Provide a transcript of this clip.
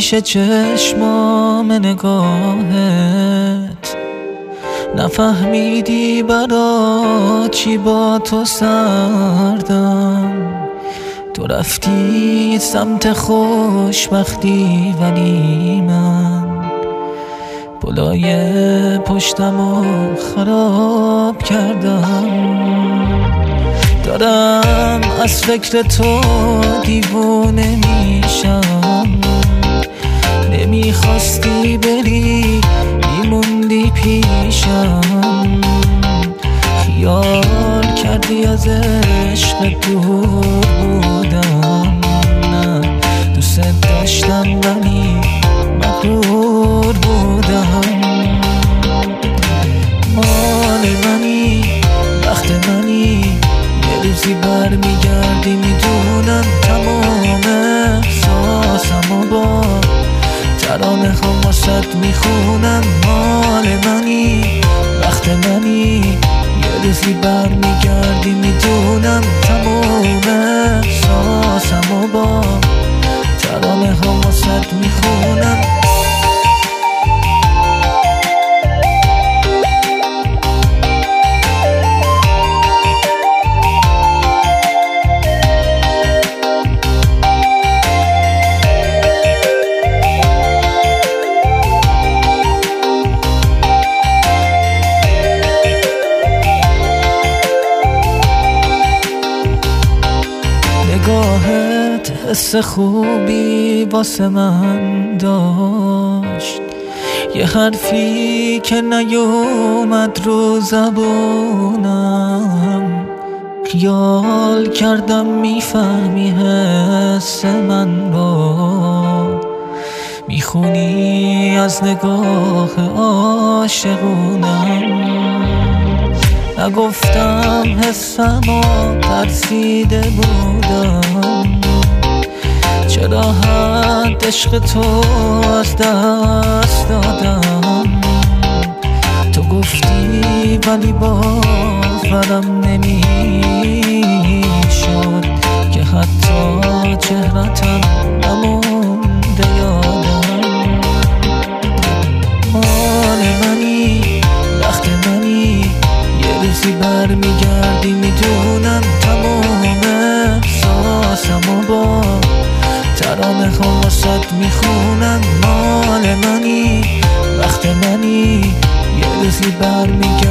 پیش چشمام نگاهت، نفهمیدی برا چی با تو سردم. تو رفتی سمت خوشبختی ولی من پلای پشتمو خراب کردم. دارم از فکر تو دیوونه میشم، نمیخواستی بری میموندی پیشم. خیال کردی از عشق دور بودم، نه دوست داشتم ولی مغرور بودم. مال منی وقت منی، یه روزی برمیگردی میدونم. تمام احساسمو با ترانه ها واسد میخونم. مال منی وقت منی، یه روزی برمیگردی میدونم. تمام احساسمو با ترانه ها واسد میخونم. نگاهت حس خوبی واسه من داشت، یه حرفی که نیومد رو زبونم. خیال کردم میفهمی حس من رو، میخونی از نگاه عاشقونم. نگفتم حسمو ترسیده بودم، چرا حد عشق تو از دست دادم. تو گفتی ولی باورم نمیشد که حتی چهرتم نمونده یادم. مال منی وقت منی، یه روزی برمیگردی میدونم. تمام احساسمو با ترانه ها واسد میخونم. مال منی وقت منی، یه روزی برمیگردی